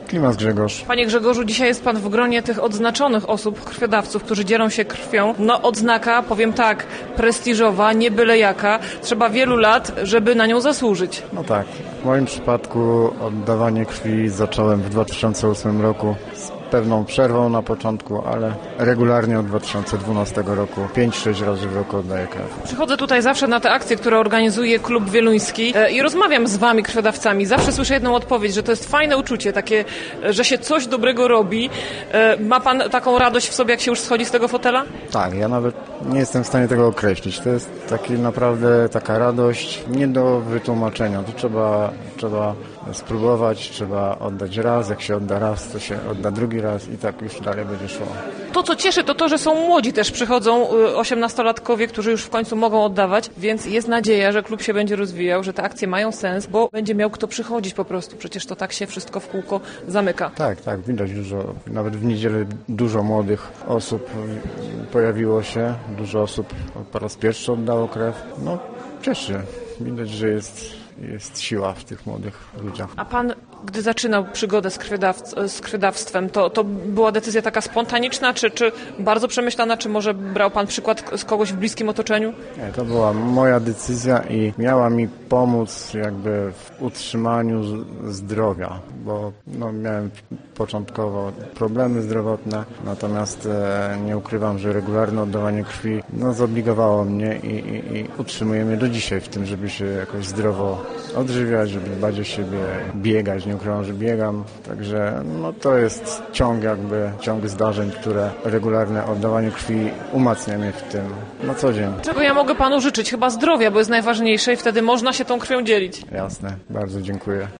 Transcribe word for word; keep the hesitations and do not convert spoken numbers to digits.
Klimas Grzegorz. Panie Grzegorzu, dzisiaj jest pan w gronie tych odznaczonych osób, krwiodawców, którzy dzielą się krwią. No odznaka, powiem tak, prestiżowa, nie byle jaka. Trzeba wielu lat, żeby na nią zasłużyć. No tak. W moim przypadku oddawanie krwi zacząłem w dwa tysiące ósmym roku. Z pewną przerwą na początku, ale regularnie od dwa tysiące dwunastego roku. pięć sześć razy w roku oddaję krew. Przychodzę tutaj zawsze na te akcje, które organizuje Klub Wieluński e, i rozmawiam z wami, krwiodawcami. Zawsze słyszę jedną odpowiedź, że to jest fajne uczucie, takie, że się coś dobrego robi. E, ma pan taką radość w sobie, jak się już schodzi z tego fotela? Tak, ja nawet nie jestem w stanie tego określić. To jest taki naprawdę taka radość nie do wytłumaczenia. To trzeba, trzeba spróbować, trzeba oddać raz. Jak się odda raz, to się odda drugi raz i tak już dalej będzie szło. To, co cieszy, to to, że są młodzi też przychodzą, osiemnastolatkowie, którzy już w końcu mogą oddawać, więc jest nadzieja, że klub się będzie rozwijał, że te akcje mają sens, bo będzie miał kto przychodzić po prostu. Przecież to tak się wszystko w kółko zamyka. Tak, tak, widać dużo, nawet w niedzielę dużo młodych osób pojawiło się, dużo osób po raz pierwszy oddało krew. No, cieszy. Widać, że jest, jest siła w tych młodych ludziach. A pan, gdy zaczynał przygodę z, krwiodawc- z krwiodawstwem, to, to była decyzja taka spontaniczna, czy, czy bardzo przemyślana, czy może brał pan przykład z kogoś w bliskim otoczeniu? Nie, to była moja decyzja i miała mi pomóc jakby w utrzymaniu zdrowia, bo no, miałem początkowo problemy zdrowotne, natomiast e, nie ukrywam, że regularne oddawanie krwi no, zobligowało mnie i, i, i utrzymuje mnie do dzisiaj w tym, żeby się jakoś zdrowo odżywiać, żeby dbać o siebie, biegać, nie ukrywam, że biegam, także no, to jest ciąg jakby, ciąg zdarzeń, które regularne oddawanie krwi umacnia mnie w tym na co dzień. Czego ja mogę panu życzyć? Chyba zdrowia, bo jest najważniejsze i wtedy można się tą krwią dzielić. Jasne, bardzo dziękuję.